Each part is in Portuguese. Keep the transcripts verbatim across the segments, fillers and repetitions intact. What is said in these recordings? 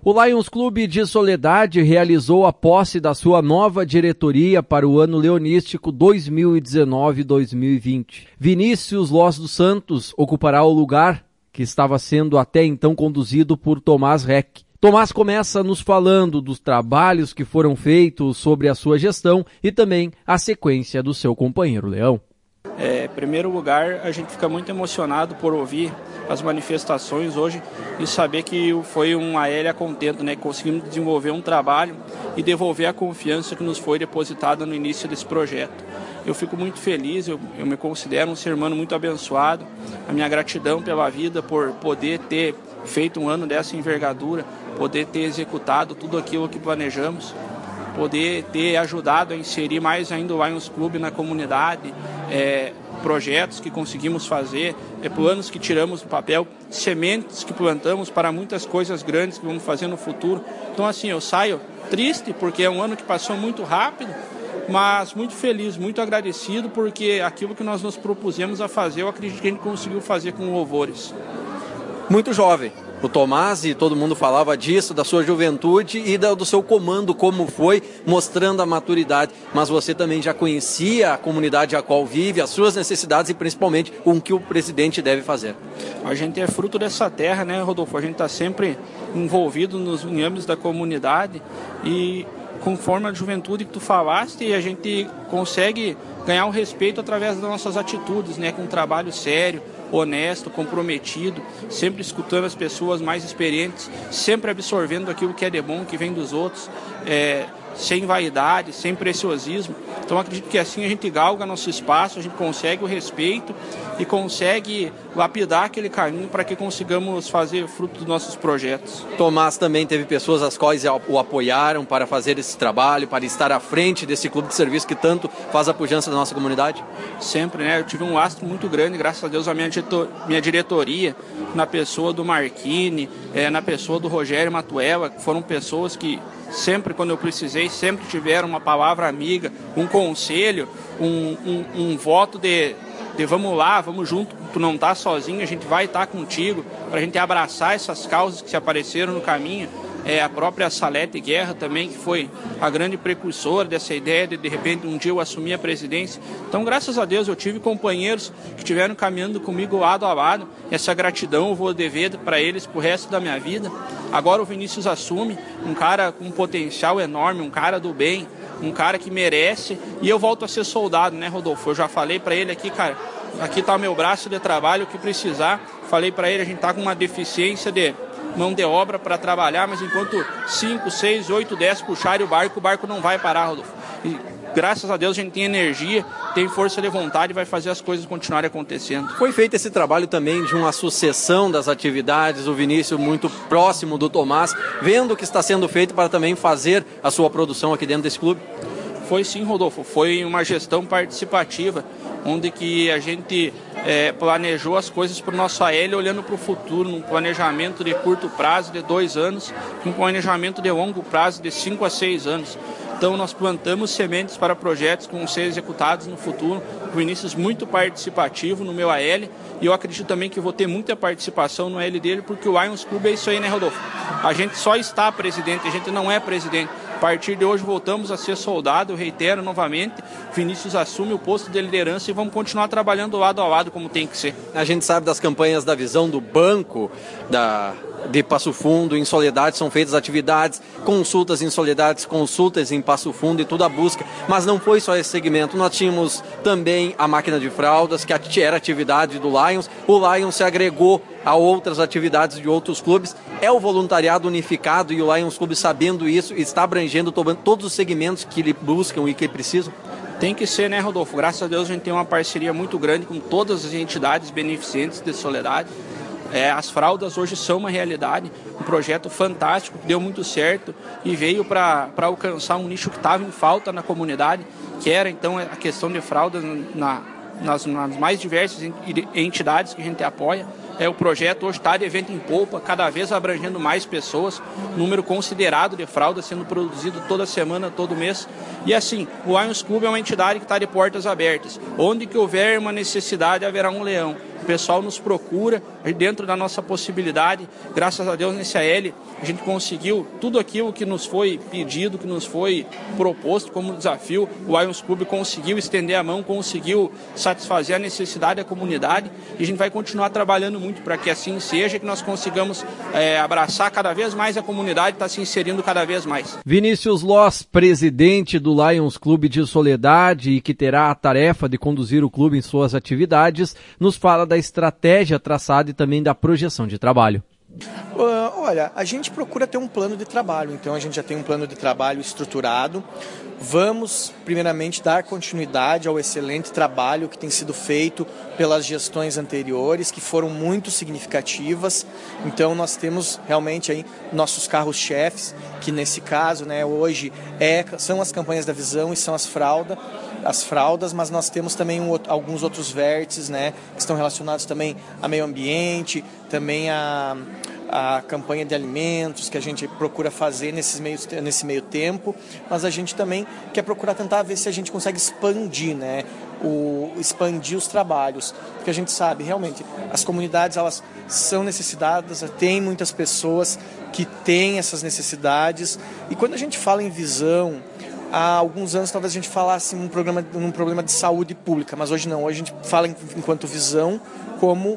O Lions Clube de Soledade realizou a posse da sua nova diretoria para o ano leonístico dois mil e dezenove dois mil e vinte. Vinícius Loz dos Santos ocupará o lugar que estava sendo até então conduzido por Tomás Reck. Tomás começa nos falando dos trabalhos que foram feitos sobre a sua gestão e também a sequência do seu companheiro Leão. É, em primeiro lugar, a gente fica muito emocionado por ouvir as manifestações hoje e saber que foi um A L a contento, né? Conseguimos desenvolver um trabalho e devolver a confiança que nos foi depositada no início desse projeto. Eu fico muito feliz, eu, eu me considero um ser humano muito abençoado. A minha gratidão pela vida por poder ter feito um ano dessa envergadura, poder ter executado tudo aquilo que planejamos, poder ter ajudado a inserir mais ainda o Lions Clube na comunidade, é, projetos que conseguimos fazer, é, planos que tiramos do papel, sementes que plantamos para muitas coisas grandes que vamos fazer no futuro. Então, assim, eu saio triste porque é um ano que passou muito rápido, mas muito feliz, muito agradecido, porque aquilo que nós nos propusemos a fazer, eu acredito que a gente conseguiu fazer com louvores. Muito jovem. O Tomás, e todo mundo falava disso, da sua juventude e do seu comando, como foi, mostrando a maturidade. Mas você também já conhecia a comunidade a qual vive, as suas necessidades e principalmente o que o presidente deve fazer. A gente é fruto dessa terra, né, Rodolfo? A gente está sempre envolvido nos âmbitos da comunidade e conforme a juventude que tu falaste, a gente consegue ganhar o respeito através das nossas atitudes, né, com um trabalho sério, honesto, comprometido, sempre escutando as pessoas mais experientes, sempre absorvendo aquilo que é de bom, que vem dos outros, é, sem vaidade, sem preciosismo. Então acredito que assim a gente galga nosso espaço, a gente consegue o respeito e consegue lapidar aquele caminho para que consigamos fazer fruto dos nossos projetos. Tomás também teve pessoas as quais o apoiaram para fazer esse trabalho, para estar à frente desse clube de serviço que tanto faz a pujança da nossa comunidade? Sempre, né? Eu tive um lastro muito grande, graças a Deus, a minha, diretor, minha diretoria, na pessoa do Marquini, é, na pessoa do Rogério Matuela, que foram pessoas que sempre, quando eu precisei, sempre tiveram uma palavra amiga, um conselho, um, um, um voto de, de vamos lá, vamos junto, tu não tá sozinho, a gente vai estar contigo, para a gente abraçar essas causas que se apareceram no caminho. É, a própria Salete Guerra também, que foi a grande precursora dessa ideia de, de repente, um dia eu assumir a presidência. Então, graças a Deus, eu tive companheiros que estiveram caminhando comigo lado a lado. Essa gratidão eu vou dever para eles pro resto da minha vida. Agora o Vinícius assume, um cara com um potencial enorme, um cara do bem, um cara que merece. E eu volto a ser soldado, né, Rodolfo? Eu já falei para ele aqui, cara, aqui tá o meu braço de trabalho, o que precisar. Falei para ele, a gente tá com uma deficiência de mão de obra para trabalhar, mas enquanto cinco, seis, oito, dez puxarem o barco, o barco não vai parar, Rodolfo. E graças a Deus a gente tem energia, tem força de vontade e vai fazer as coisas continuarem acontecendo. Foi feito esse trabalho também de uma sucessão das atividades, o Vinícius muito próximo do Tomás, vendo o que está sendo feito para também fazer a sua produção aqui dentro desse clube? Foi sim, Rodolfo, foi uma gestão participativa, onde que a gente é, planejou as coisas para o nosso A L olhando para o futuro, num planejamento de curto prazo de dois anos, um planejamento de longo prazo de cinco a seis anos. Então nós plantamos sementes para projetos que vão ser executados no futuro, com Vinícius muito participativo no meu A L, e eu acredito também que vou ter muita participação no A L dele, porque o Lions Clube é isso aí, né, Rodolfo? A gente só está presidente, a gente não é presidente. A partir de hoje voltamos a ser soldado, eu reitero novamente, Vinícius assume o posto de liderança e vamos continuar trabalhando lado a lado como tem que ser. A gente sabe das campanhas da visão do banco, da... de Passo Fundo, em Soledade, são feitas atividades, consultas em Soledade, consultas em Passo Fundo e tudo a busca, mas não foi só esse segmento, nós tínhamos também a máquina de fraldas, que era atividade do Lions, o Lions se agregou a outras atividades de outros clubes, é o voluntariado unificado e o Lions Clube, sabendo isso, está abrangendo todos os segmentos que lhe buscam e que precisam? Tem que ser, né, Rodolfo? Graças a Deus a gente tem uma parceria muito grande com todas as entidades beneficentes de Soledade. É, as fraldas hoje são uma realidade, um projeto fantástico, que deu muito certo e veio para alcançar um nicho que estava em falta na comunidade, que era então a questão de fraldas na, nas, nas mais diversas entidades que a gente apoia. É, o projeto hoje está de evento em polpa, cada vez abrangendo mais pessoas, número considerado de fraldas sendo produzido toda semana, todo mês. E assim, o Lions Clube é uma entidade que está de portas abertas. Onde que houver uma necessidade, haverá um leão. o pessoal nos procura, dentro da nossa possibilidade, graças a Deus nesse A L a gente conseguiu tudo aquilo que nos foi pedido, que nos foi proposto como desafio, o Lions Clube conseguiu estender a mão, conseguiu satisfazer a necessidade da comunidade e a gente vai continuar trabalhando muito para que assim seja, que nós consigamos é, abraçar cada vez mais a comunidade, está se inserindo cada vez mais. Vinícius Loss, presidente do Lions Clube de Soledade e que terá a tarefa de conduzir o clube em suas atividades, nos fala da estratégia traçada e também da projeção de trabalho. Uh, olha, a gente procura ter um plano de trabalho, então a gente já tem um plano de trabalho estruturado. Vamos, primeiramente, dar continuidade ao excelente trabalho que tem sido feito pelas gestões anteriores, que foram muito significativas. Então nós temos realmente aí nossos carros-chefes, que nesse caso, né, hoje é, são as campanhas da visão e são as fraldas. as fraldas, mas nós temos também um, alguns outros vértices, né, que estão relacionados também a meio ambiente, também a, a campanha de alimentos que a gente procura fazer nesse meio, nesse meio tempo, mas a gente também quer procurar tentar ver se a gente consegue expandir, né, o, expandir os trabalhos, porque a gente sabe, realmente, as comunidades elas são necessitadas, tem muitas pessoas que têm essas necessidades, e quando a gente fala em visão, há alguns anos talvez a gente falasse num, programa, num problema de saúde pública, mas hoje não, hoje a gente fala em, enquanto visão como,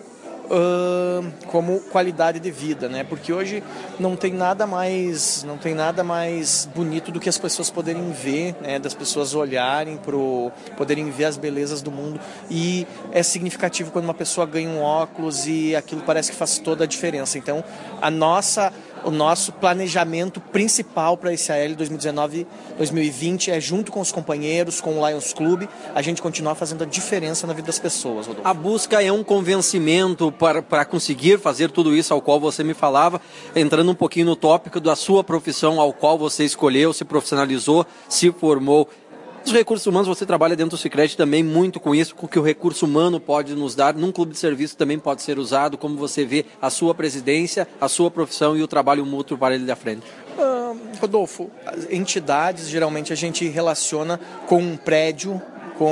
uh, como qualidade de vida, né? Porque hoje não tem nada mais, não tem nada mais bonito do que as pessoas poderem ver, né? Das pessoas olharem, pro, poderem ver as belezas do mundo, e é significativo quando uma pessoa ganha um óculos e aquilo parece que faz toda a diferença. Então a nossa O nosso planejamento principal para esse A L dois mil e dezenove, dois mil e vinte é, junto com os companheiros, com o Lions Clube, a gente continuar fazendo a diferença na vida das pessoas, Rodolfo. A busca é um convencimento para, para conseguir fazer tudo isso ao qual você me falava, entrando um pouquinho no tópico da sua profissão ao qual você escolheu, se profissionalizou, se formou. Os recursos humanos, você trabalha dentro do Sicredi também muito com isso, com o que o recurso humano pode nos dar, num clube de serviço também pode ser usado, como você vê a sua presidência, a sua profissão e o trabalho mútuo para ele da frente. Uh, Rodolfo, entidades geralmente a gente relaciona com um prédio,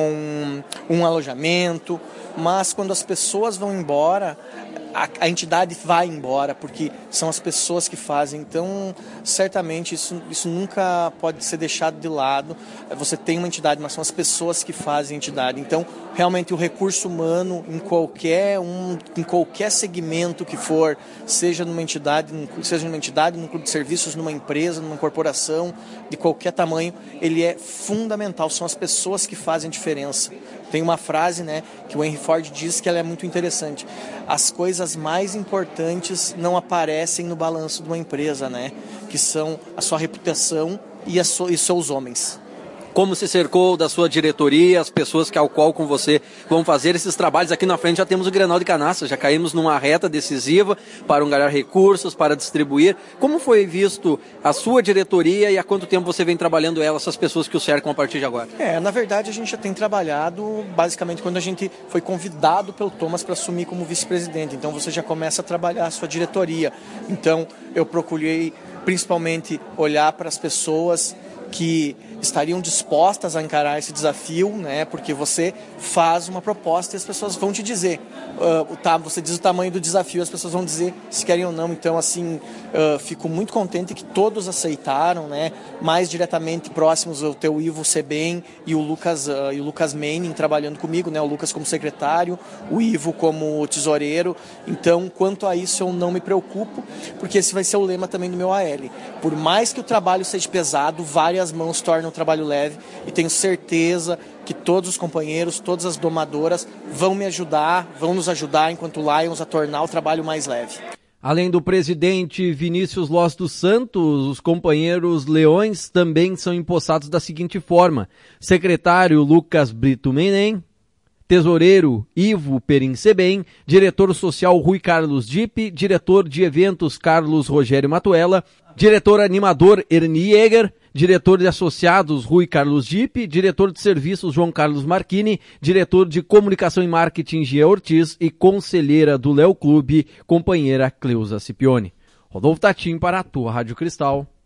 com um alojamento, mas quando as pessoas vão embora, a, a entidade vai embora, porque são as pessoas que fazem. Então, certamente, isso, isso nunca pode ser deixado de lado. Você tem uma entidade, mas são as pessoas que fazem a entidade. Então, realmente, o recurso humano, em qualquer, um, em qualquer segmento que for, seja numa entidade, seja numa entidade, num clube de serviços, numa empresa, numa corporação, de qualquer tamanho, ele é fundamental. São as pessoas que fazem a diferença. Tem uma frase, né, que o Henry Ford diz que ela é muito interessante. As coisas mais importantes não aparecem no balanço de uma empresa, né, que são a sua reputação e, a so, e seus homens. Como se cercou da sua diretoria, as pessoas que ao qual com você vão fazer esses trabalhos. Aqui na frente já temos o Grenal de Canastra, já caímos numa reta decisiva para angariar recursos, para distribuir. Como foi visto a sua diretoria e há quanto tempo você vem trabalhando ela, essas pessoas que o cercam a partir de agora? É, na verdade a gente já tem trabalhado basicamente quando a gente foi convidado pelo Thomas para assumir como vice-presidente. Então você já começa a trabalhar a sua diretoria. Então eu procurei principalmente olhar para as pessoas que estariam dispostas a encarar esse desafio, né? Porque você faz uma proposta e as pessoas vão te dizer, uh, tá, você diz o tamanho do desafio, as pessoas vão dizer se querem ou não. Então, assim, uh, fico muito contente que todos aceitaram, né? Mais diretamente próximos o teu Ivo Sebem e o Lucas uh, e o Lucas Manning trabalhando comigo, né? O Lucas como secretário, o Ivo como tesoureiro. Então, quanto a isso, eu não me preocupo, porque esse vai ser o lema também do meu A L. Por mais que o trabalho seja pesado, várias mãos tornam um trabalho leve, e tenho certeza que todos os companheiros, todas as domadoras vão me ajudar, vão nos ajudar enquanto Lions a tornar o trabalho mais leve. Além do presidente Vinícius Loss dos Santos, os companheiros leões também são empossados da seguinte forma: secretário Lucas Brito Menem, tesoureiro Ivo Perim Sebem, diretor social Rui Carlos Dipe, diretor de eventos Carlos Rogério Matuella, diretor animador Ernie Jäger, diretor de associados Rui Carlos Dipe, diretor de serviços João Carlos Marchini, diretor de comunicação e marketing Gia Ortiz e conselheira do Léo Clube, companheira Cleusa Scipione. Rodolfo Tatim para a tua Rádio Cristal.